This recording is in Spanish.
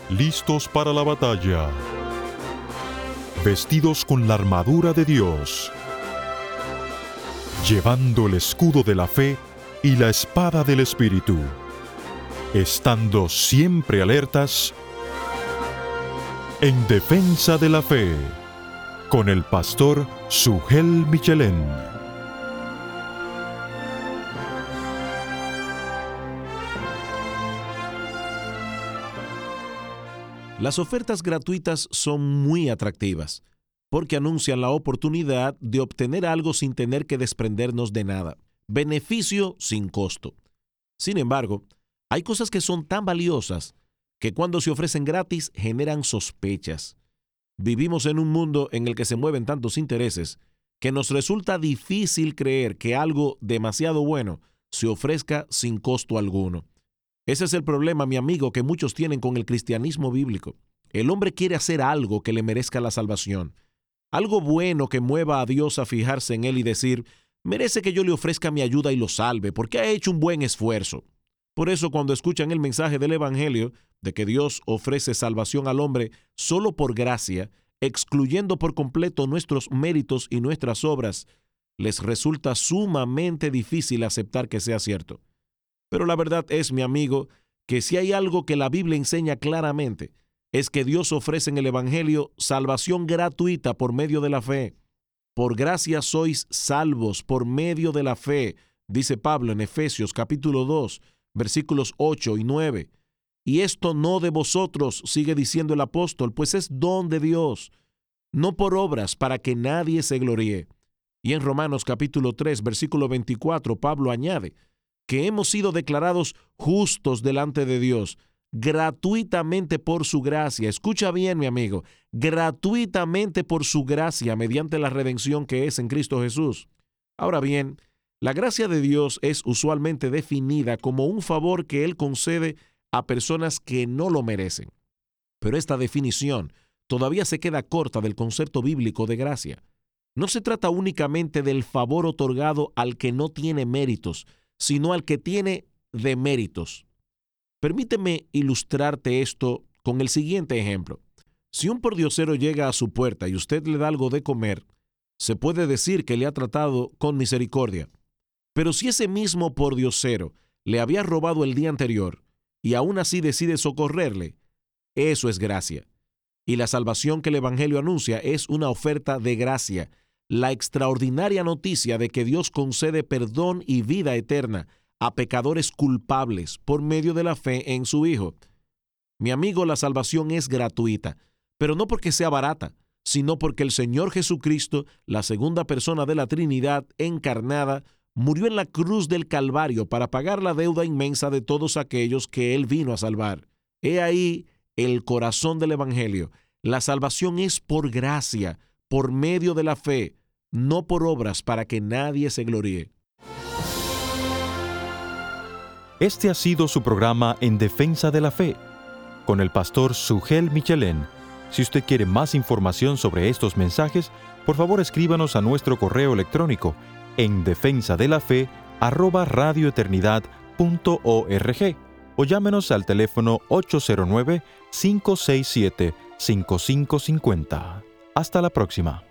listos para la batalla, vestidos con la armadura de Dios, llevando el escudo de la fe y la espada del Espíritu, estando siempre alertas en defensa de la fe, con el pastor Sugel Michelén. Las ofertas gratuitas son muy atractivas, porque anuncian la oportunidad de obtener algo sin tener que desprendernos de nada. Beneficio sin costo. Sin embargo, hay cosas que son tan valiosas que cuando se ofrecen gratis generan sospechas. Vivimos en un mundo en el que se mueven tantos intereses que nos resulta difícil creer que algo demasiado bueno se ofrezca sin costo alguno. Ese es el problema, mi amigo, que muchos tienen con el cristianismo bíblico. El hombre quiere hacer algo que le merezca la salvación, algo bueno que mueva a Dios a fijarse en él y decir, merece que yo le ofrezca mi ayuda y lo salve, porque ha hecho un buen esfuerzo. Por eso, cuando escuchan el mensaje del Evangelio de que Dios ofrece salvación al hombre solo por gracia, excluyendo por completo nuestros méritos y nuestras obras, les resulta sumamente difícil aceptar que sea cierto. Pero la verdad es, mi amigo, que si hay algo que la Biblia enseña claramente, es que Dios ofrece en el Evangelio salvación gratuita por medio de la fe. Por gracia sois salvos por medio de la fe, dice Pablo en Efesios capítulo 2, versículos 8 y 9. Y esto no de vosotros, sigue diciendo el apóstol, pues es don de Dios, no por obras para que nadie se gloríe. Y en Romanos capítulo 3, versículo 24, Pablo añade que hemos sido declarados justos delante de Dios, gratuitamente por su gracia. Escucha bien, mi amigo, gratuitamente por su gracia, mediante la redención que es en Cristo Jesús. Ahora bien, la gracia de Dios es usualmente definida como un favor que Él concede a personas que no lo merecen. Pero esta definición todavía se queda corta del concepto bíblico de gracia. No se trata únicamente del favor otorgado al que no tiene méritos, sino al que tiene deméritos. Permíteme ilustrarte esto con el siguiente ejemplo. Si un pordiosero llega a su puerta y usted le da algo de comer, se puede decir que le ha tratado con misericordia. Pero si ese mismo pordiosero le había robado el día anterior y aún así decide socorrerle, eso es gracia. Y la salvación que el Evangelio anuncia es una oferta de gracia, la extraordinaria noticia de que Dios concede perdón y vida eterna a pecadores culpables por medio de la fe en su Hijo. Mi amigo, la salvación es gratuita, pero no porque sea barata, sino porque el Señor Jesucristo, la segunda persona de la Trinidad encarnada, murió en la cruz del Calvario para pagar la deuda inmensa de todos aquellos que Él vino a salvar. He ahí el corazón del Evangelio. La salvación es por gracia, por medio de la fe, no por obras para que nadie se gloríe. Este ha sido su programa En Defensa de la Fe, con el pastor Sugel Michelén. Si usted quiere más información sobre estos mensajes, por favor escríbanos a nuestro correo electrónico en defensadelafe@radioeternidad.org o llámenos al teléfono 809-567-5550. Hasta la próxima.